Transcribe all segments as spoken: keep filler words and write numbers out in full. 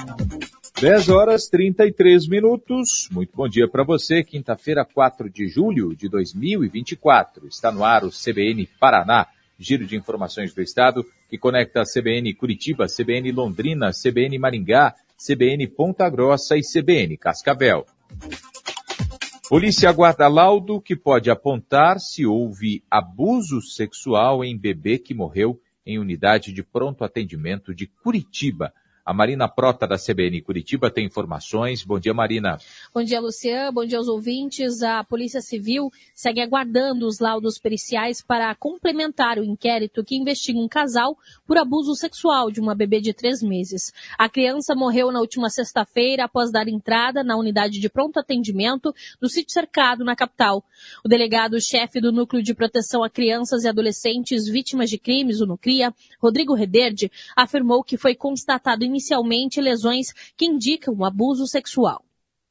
dez horas e trinta e três minutos. Muito bom dia para você. Quinta-feira, quatro de julho de dois mil e vinte e quatro. Está no ar o C B N Paraná, giro de informações do Estado, que conecta a C B N Curitiba, C B N Londrina, C B N Maringá, C B N Ponta Grossa e C B N Cascavel. Polícia aguarda laudo que pode apontar se houve abuso sexual em bebê que morreu em unidade de pronto atendimento de Curitiba. A Marina Prota, da C B N Curitiba, tem informações. Bom dia, Marina. Bom dia, Luciano. Bom dia aos ouvintes. A Polícia Civil segue aguardando os laudos periciais para complementar o inquérito que investiga um casal por abuso sexual de uma bebê de três meses. A criança morreu na última sexta-feira após dar entrada na unidade de pronto atendimento do sítio cercado na capital. O delegado-chefe do Núcleo de Proteção a Crianças e Adolescentes Vítimas de Crimes, o NUCRIA, Rodrigo Rederde, afirmou que foi constatado inicialmente lesões que indicam um abuso sexual.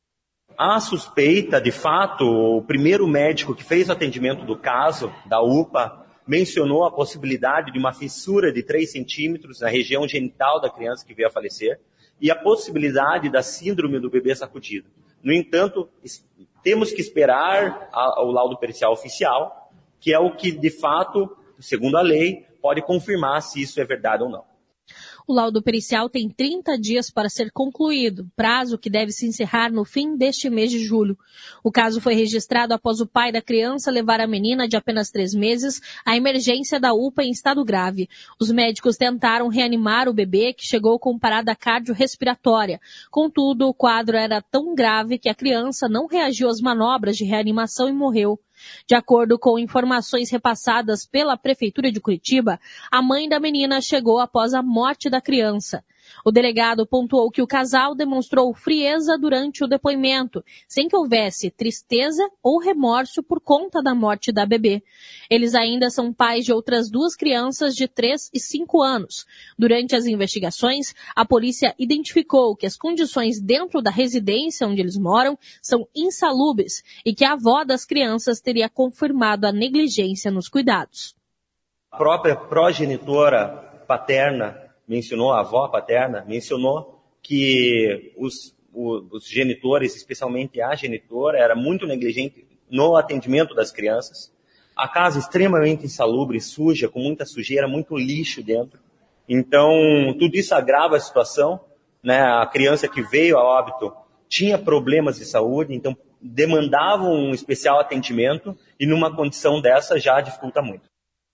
A suspeita, de fato, o primeiro médico que fez o atendimento do caso, da U P A, mencionou a possibilidade de uma fissura de três centímetros na região genital da criança que veio a falecer e a possibilidade da síndrome do bebê sacudido. No entanto, temos que esperar a, o laudo pericial oficial, que é o que, de fato, segundo a lei, pode confirmar se isso é verdade ou não. O laudo pericial tem trinta dias para ser concluído, prazo que deve se encerrar no fim deste mês de julho. O caso foi registrado após o pai da criança levar a menina de apenas três meses à emergência da U P A em estado grave. Os médicos tentaram reanimar o bebê, que chegou com parada cardiorrespiratória. Contudo, o quadro era tão grave que a criança não reagiu às manobras de reanimação e morreu. De acordo com informações repassadas pela Prefeitura de Curitiba, a mãe da menina chegou após a morte da criança. O delegado pontuou que o casal demonstrou frieza durante o depoimento, sem que houvesse tristeza ou remorso por conta da morte da bebê. Eles ainda são pais de outras duas crianças de três e cinco anos. Durante as investigações, a polícia identificou que as condições dentro da residência onde eles moram são insalubres e que a avó das crianças teria confirmado a negligência nos cuidados. A própria progenitora paterna mencionou, a avó paterna, mencionou que os, os, os genitores, especialmente a genitora, era muito negligente no atendimento das crianças. A casa extremamente insalubre, suja, com muita sujeira, muito lixo dentro. Então, tudo isso agrava a situação, né? A criança que veio a óbito tinha problemas de saúde, então demandava um especial atendimento e numa condição dessa já dificulta muito.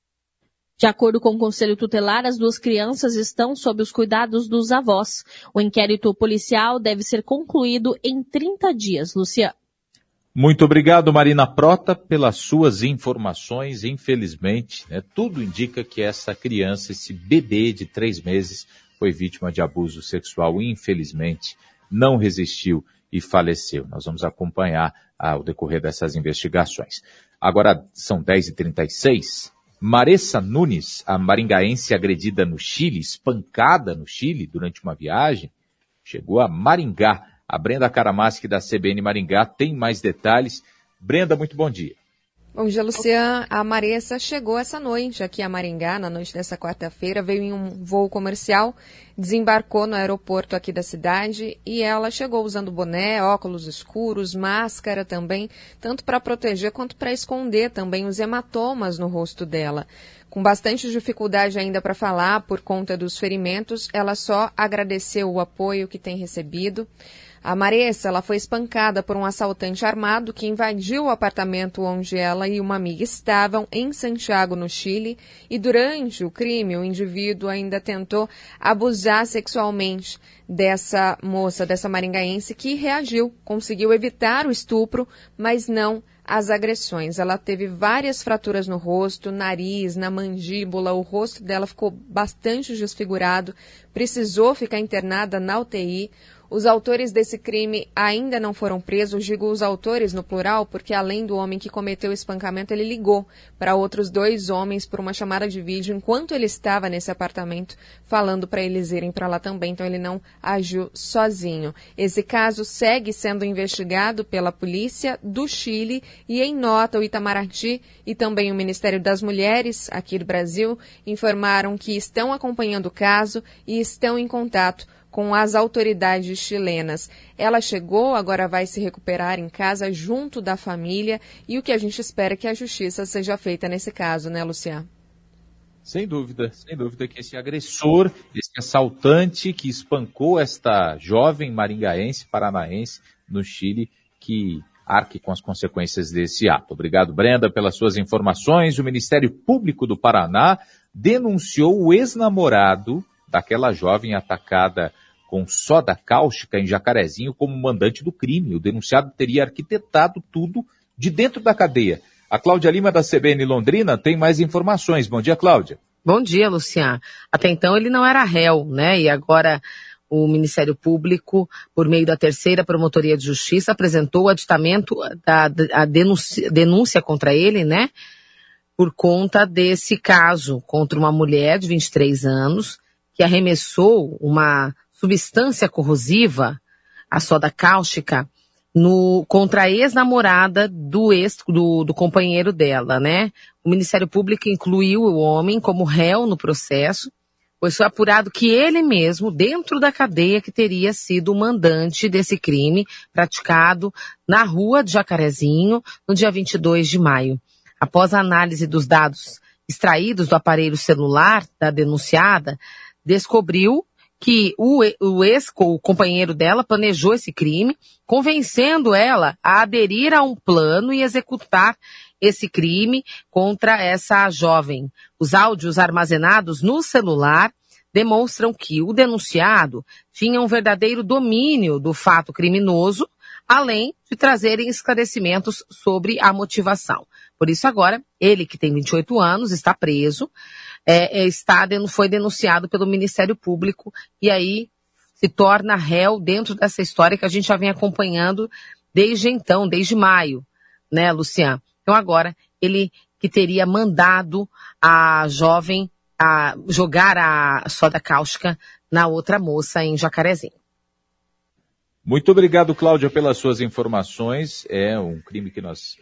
De acordo com o Conselho Tutelar, as duas crianças estão sob os cuidados dos avós. O inquérito policial deve ser concluído em trinta dias. Luciano. Muito obrigado, Marina Prota, pelas suas informações. Infelizmente, né, tudo indica que essa criança, esse bebê de três meses, foi vítima de abuso sexual. Infelizmente, não resistiu e faleceu. Nós vamos acompanhar ah, o decorrer dessas investigações. Agora são dez e trinta e seis. Maressa Nunes, a maringaense agredida no Chile, espancada no Chile durante uma viagem, chegou a Maringá. A Brenda Karamaschi, da C B N Maringá, tem mais detalhes. Brenda, muito bom dia. Bom dia, Luciano. A Maressa chegou essa noite aqui a Maringá, na noite dessa quarta-feira, veio em um voo comercial, desembarcou no aeroporto aqui da cidade e ela chegou usando boné, óculos escuros, máscara também, tanto para proteger quanto para esconder também os hematomas no rosto dela. Com bastante dificuldade ainda para falar por conta dos ferimentos, ela só agradeceu o apoio que tem recebido. A Maressa, ela foi espancada por um assaltante armado que invadiu o apartamento onde ela e uma amiga estavam em Santiago, no Chile, e durante o crime o indivíduo ainda tentou abusar sexualmente dessa moça, dessa maringaense, que reagiu, conseguiu evitar o estupro, mas não as agressões. Ela teve várias fraturas no rosto, nariz, na mandíbula, o rosto dela ficou bastante desfigurado, precisou ficar internada na U T I. Os autores desse crime ainda não foram presos, digo os autores no plural, porque além do homem que cometeu o espancamento, ele ligou para outros dois homens por uma chamada de vídeo enquanto ele estava nesse apartamento, falando para eles irem para lá também, então ele não agiu sozinho. Esse caso segue sendo investigado pela polícia do Chile e, em nota, o Itamaraty e também o Ministério das Mulheres, aqui do Brasil, informaram que estão acompanhando o caso e estão em contato com as autoridades chilenas. Ela chegou, agora vai se recuperar em casa junto da família e o que a gente espera é que a justiça seja feita nesse caso, né, Luciano? Sem dúvida, sem dúvida que esse agressor, esse assaltante que espancou esta jovem maringaense, paranaense, no Chile, que arque com as consequências desse ato. Obrigado, Brenda, pelas suas informações. O Ministério Público do Paraná denunciou o ex-namorado daquela jovem atacada com soda cáustica em Jacarezinho como mandante do crime. O denunciado teria arquitetado tudo de dentro da cadeia. A Cláudia Lima, da C B N Londrina, tem mais informações. Bom dia, Cláudia. Bom dia, Luciano. Até então ele não era réu, né? E agora o Ministério Público, por meio da terceira Promotoria de Justiça, apresentou o aditamento da a denúncia, denúncia contra ele, né? Por conta desse caso contra uma mulher de vinte e três anos que arremessou uma substância corrosiva, a soda cáustica, No, contra a ex-namorada do, ex, do, do companheiro dela, né? O Ministério Público incluiu o homem como réu no processo, pois foi apurado que ele mesmo, dentro da cadeia, que teria sido o mandante desse crime praticado na rua de Jacarezinho, no dia vinte e dois de maio. Após a análise dos dados extraídos do aparelho celular da denunciada, descobriu que o, o ex, o companheiro dela, planejou esse crime, convencendo ela a aderir a um plano e executar esse crime contra essa jovem. Os áudios armazenados no celular demonstram que o denunciado tinha um verdadeiro domínio do fato criminoso, além de trazerem esclarecimentos sobre a motivação. Por isso agora, ele que tem vinte e oito anos, está preso, é, está, foi denunciado pelo Ministério Público e aí se torna réu dentro dessa história que a gente já vem acompanhando desde então, desde maio, né, Luciano? Então agora, ele que teria mandado a jovem a jogar a soda cáustica na outra moça em Jacarezinho. Muito obrigado, Cláudia, pelas suas informações. É um crime que nós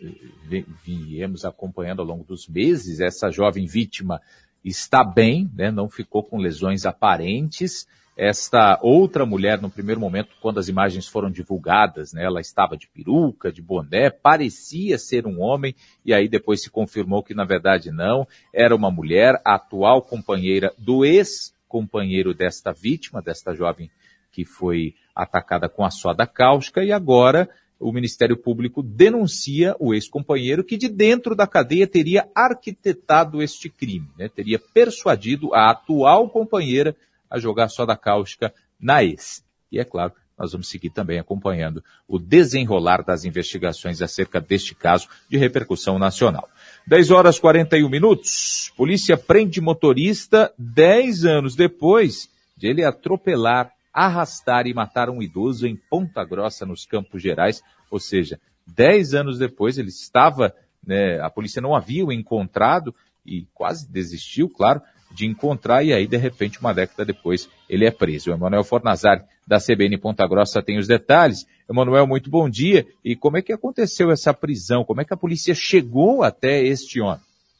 viemos acompanhando ao longo dos meses. Essa jovem vítima está bem, né? Não ficou com lesões aparentes. Esta outra mulher, no primeiro momento, quando as imagens foram divulgadas, né, ela estava de peruca, de boné, parecia ser um homem, e aí depois se confirmou que, na verdade, não. Era uma mulher, a atual companheira do ex-companheiro desta vítima, desta jovem que foi atacada com a soda cáustica, e agora o Ministério Público denuncia o ex-companheiro que de dentro da cadeia teria arquitetado este crime, né? Teria persuadido a atual companheira a jogar soda cáustica na ex. E é claro, nós vamos seguir também acompanhando o desenrolar das investigações acerca deste caso de repercussão nacional. dez horas e quarenta e um minutos, polícia prende motorista dez anos depois de ele atropelar, arrastar e matar um idoso em Ponta Grossa, nos Campos Gerais, ou seja, dez anos depois ele estava, né, a polícia não havia o encontrado e quase desistiu, claro, de encontrar e aí, de repente, uma década depois, ele é preso. O Emanuel Fornazari, da C B N Ponta Grossa, tem os detalhes. Emanuel, muito bom dia. E como é que aconteceu essa prisão? Como é que a polícia chegou até este homem?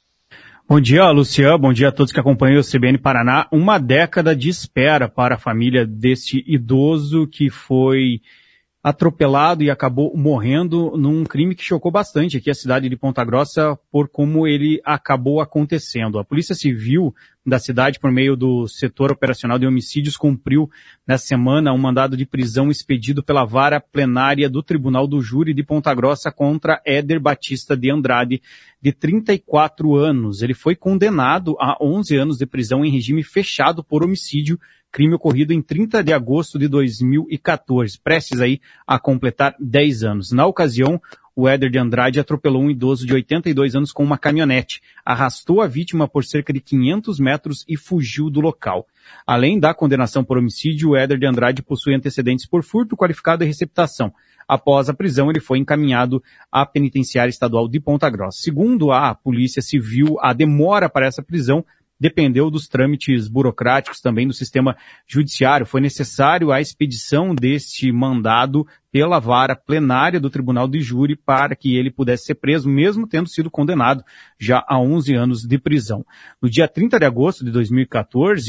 Bom dia, Luciano. Bom dia a todos que acompanham o C B N Paraná. Uma década de espera para a família deste idoso que foi atropelado e acabou morrendo num crime que chocou bastante aqui a cidade de Ponta Grossa por como ele acabou acontecendo. A Polícia Civil da cidade, por meio do setor operacional de homicídios, cumpriu nessa semana um mandado de prisão expedido pela vara plenária do Tribunal do Júri de Ponta Grossa contra Éder Batista de Andrade, de trinta e quatro anos. Ele foi condenado a onze anos de prisão em regime fechado por homicídio, crime ocorrido em trinta de agosto de dois mil e quatorze, prestes aí a completar dez anos. Na ocasião, o Éder de Andrade atropelou um idoso de oitenta e dois anos com uma caminhonete, arrastou a vítima por cerca de quinhentos metros e fugiu do local. Além da condenação por homicídio, o Éder de Andrade possui antecedentes por furto qualificado e receptação. Após a prisão, ele foi encaminhado à Penitenciária Estadual de Ponta Grossa. Segundo a Polícia Civil, a demora para essa prisão dependeu dos trâmites burocráticos também do sistema judiciário. Foi necessário a expedição deste mandado pela vara plenária do Tribunal de Júri para que ele pudesse ser preso, mesmo tendo sido condenado já a onze anos de prisão. No dia trinta de agosto de dois mil e quatorze,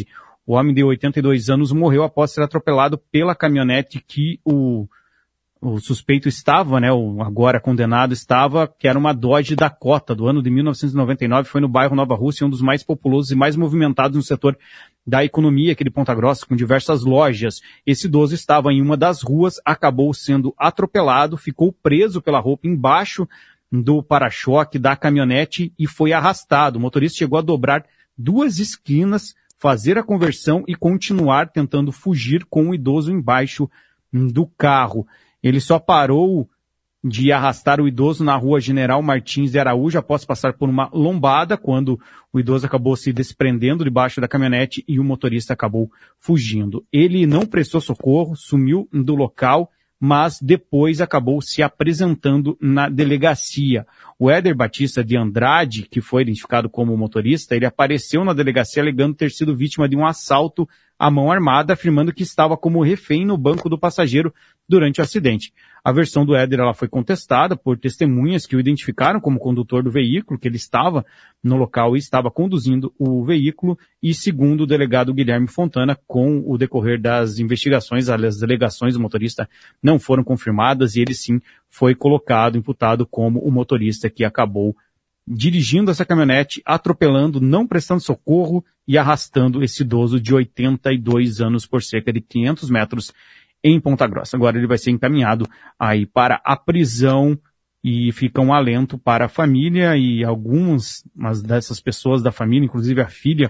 O homem de oitenta e dois anos morreu após ser atropelado pela caminhonete que o, o suspeito estava, né, o agora condenado estava, que era uma Dodge Dakota do ano de mil novecentos e noventa e nove, foi no bairro Nova Rússia, um dos mais populosos e mais movimentados no setor da economia aqui de Ponta Grossa, com diversas lojas. Esse idoso estava em uma das ruas, acabou sendo atropelado, ficou preso pela roupa embaixo do para-choque da caminhonete e foi arrastado. O motorista chegou a dobrar duas esquinas, fazer a conversão e continuar tentando fugir com o idoso embaixo do carro. Ele só parou de arrastar o idoso na rua General Martins de Araújo após passar por uma lombada, quando o idoso acabou se desprendendo debaixo da caminhonete e o motorista acabou fugindo. Ele não prestou socorro, sumiu do local, mas depois acabou se apresentando na delegacia. O Éder Batista de Andrade, que foi identificado como motorista, ele apareceu na delegacia alegando ter sido vítima de um assalto à mão armada, afirmando que estava como refém no banco do passageiro durante o acidente. A versão do Éder ela foi contestada por testemunhas que o identificaram como condutor do veículo, que ele estava no local e estava conduzindo o veículo, e segundo o delegado Guilherme Fontana, com o decorrer das investigações, as alegações do motorista não foram confirmadas e ele sim foi colocado, imputado como o motorista que acabou dirigindo essa caminhonete, atropelando, não prestando socorro e arrastando esse idoso de oitenta e dois anos por cerca de quinhentos metros em Ponta Grossa. Agora ele vai ser encaminhado aí para a prisão e fica um alento para a família e algumas dessas pessoas da família, inclusive a filha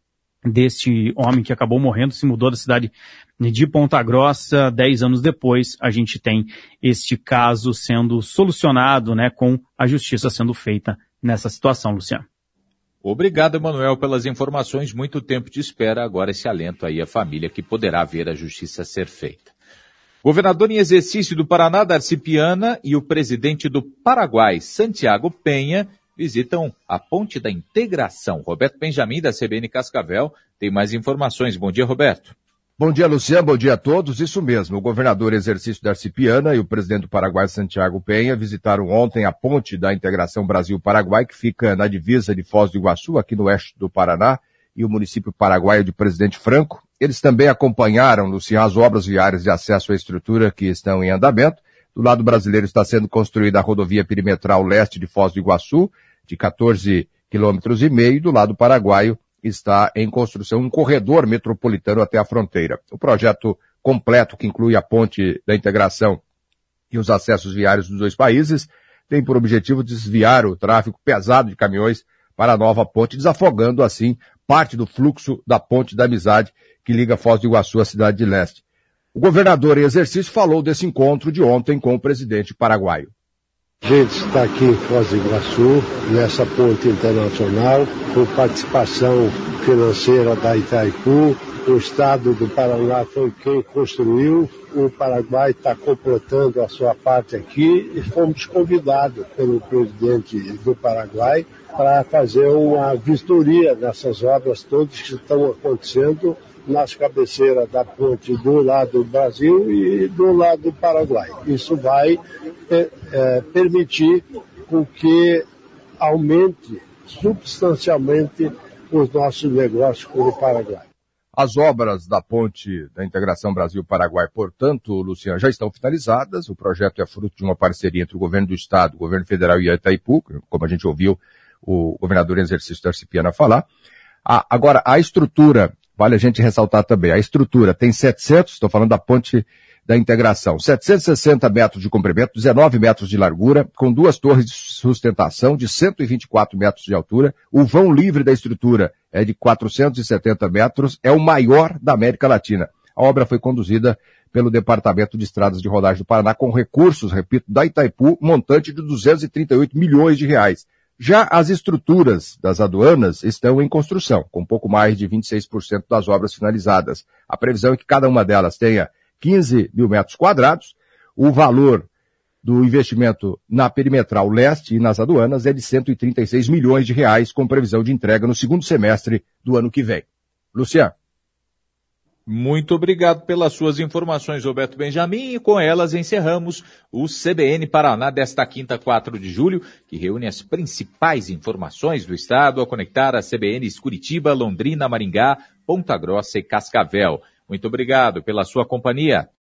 deste homem que acabou morrendo, se mudou da cidade de Ponta Grossa. Dez anos depois, a gente tem este caso sendo solucionado, né, com a justiça sendo feita nessa situação, Luciano. Obrigado, Emanuel, pelas informações. Muito tempo de espera. Agora esse alento aí à família que poderá ver a justiça ser feita. Governador em exercício do Paraná, Darcy Piana, e o presidente do Paraguai, Santiago Penha, visitam a Ponte da Integração. Roberto Benjamin, da C B N Cascavel, tem mais informações. Bom dia, Roberto. Bom dia, Luciano. Bom dia a todos. Isso mesmo, o governador em exercício Darcy Piana e o presidente do Paraguai, Santiago Penha, visitaram ontem a Ponte da Integração Brasil-Paraguai, que fica na divisa de Foz do Iguaçu, aqui no oeste do Paraná, e o município paraguaio de Presidente Franco. Eles também acompanharam, Luciano, as obras viárias de acesso à estrutura que estão em andamento. Do lado brasileiro está sendo construída a rodovia perimetral leste de Foz do Iguaçu, de quatorze quilômetros e meio. Do lado paraguaio está em construção um corredor metropolitano até a fronteira. O projeto completo, que inclui a Ponte da Integração e os acessos viários dos dois países, tem por objetivo desviar o tráfego pesado de caminhões para a nova ponte, desafogando assim parte do fluxo da Ponte da Amizade que liga Foz do Iguaçu à cidade de Leste. O governador em exercício falou desse encontro de ontem com o presidente paraguaio. A gente está aqui em Foz do Iguaçu, nessa ponte internacional, com participação financeira da Itaipu. O estado do Paraná foi quem construiu, o Paraguai está completando a sua parte aqui e fomos convidados pelo presidente do Paraguai para fazer uma vistoria dessas obras todas que estão acontecendo nas cabeceiras da ponte do lado do Brasil e do lado do Paraguai. Isso vai é, é, permitir com que aumente substancialmente os nossos negócios com o Paraguai. As obras da Ponte da Integração Brasil-Paraguai, portanto, Luciano, já estão finalizadas. O projeto é fruto de uma parceria entre o governo do estado, o governo federal e a Itaipu, como a gente ouviu o governador em exercício Darcy Piana falar. Ah, agora, a estrutura, vale a gente ressaltar também, a estrutura tem setecentos, estou falando da Ponte da Integração, setecentos e sessenta metros de comprimento, dezenove metros de largura, com duas torres de sustentação de cento e vinte e quatro metros de altura. O vão livre da estrutura é de quatrocentos e setenta metros, é o maior da América Latina. A obra foi conduzida pelo Departamento de Estradas de Rodagem do Paraná com recursos, repito, da Itaipu, montante de duzentos e trinta e oito milhões de reais. Já as estruturas das aduanas estão em construção, com pouco mais de vinte e seis por cento das obras finalizadas. A previsão é que cada uma delas tenha quinze mil metros quadrados. O valor do investimento na perimetral leste e nas aduanas é de cento e trinta e seis milhões de reais, com previsão de entrega no segundo semestre do ano que vem. Luciano. Muito obrigado pelas suas informações, Roberto Benjamin, e com elas encerramos o C B N Paraná desta quinta, quatro de julho, que reúne as principais informações do estado a conectar a C B Ns Curitiba, Londrina, Maringá, Ponta Grossa e Cascavel. Muito obrigado pela sua companhia.